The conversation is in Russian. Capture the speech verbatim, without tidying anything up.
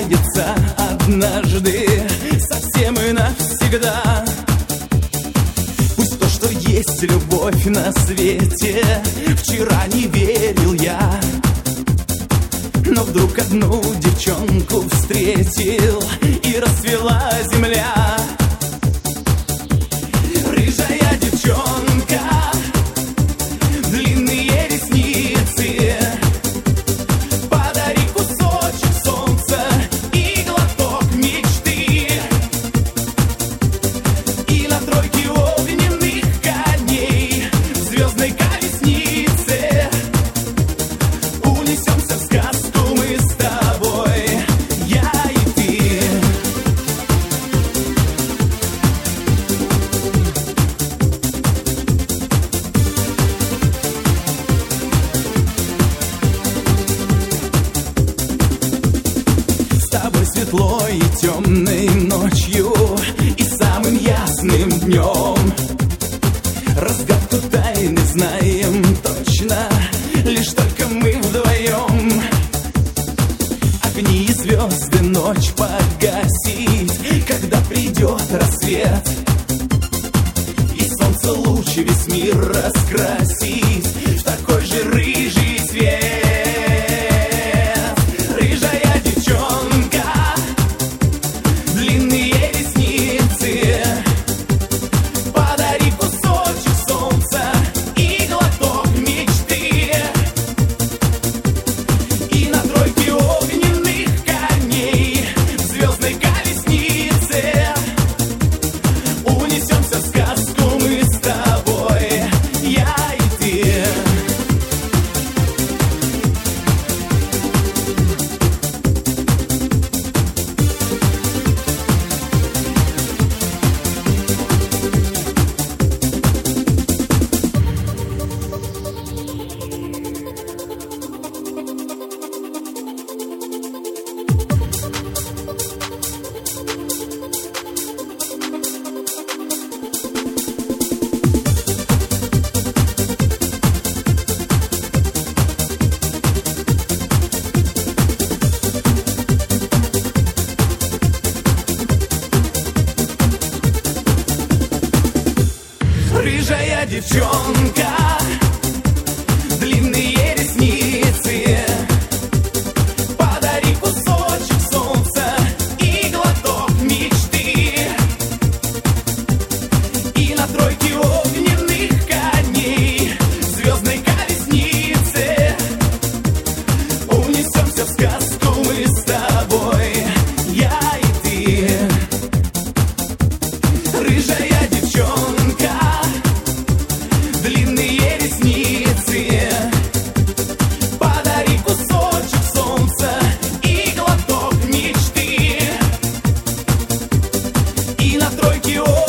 кончается однажды совсем и навсегда. Пусть то, что есть любовь на свете, вчера не верил я, но вдруг одну девчонку встретил, и расцвела земля. Рыжая девчонка, длинные ресницы, подари кусочек солнца и глоток мечты. И на тройке огненных коней в звездной колеснице унесемся в сказку мы с тобой, я и ты. С тобой светло и темной ночью, и самым ясным днем. Разгадку тайны знаем точно, лишь только мы вдвоем. Огни и звезды ночь погасить, когда придет рассвет, и солнце луч весь мир раскрасить в такой же рыжий цвет. Рыжая девчонка, длинные ресницы, подари кусочек солнца и глоток мечты. И на тройке огненных коней в звездной колеснице унесемся в сказку мы с тобой, я и ты. Рыжая девчонка, длинные ресницы, подари кусочек солнца и глоток мечты. И на тройке огненных коней в звездной колеснице унесемся в сказку мы с тобой, я и ты. Рыжая девчонка, длинные ресницы, подари кусочек солнца и глоток мечты. И на тройке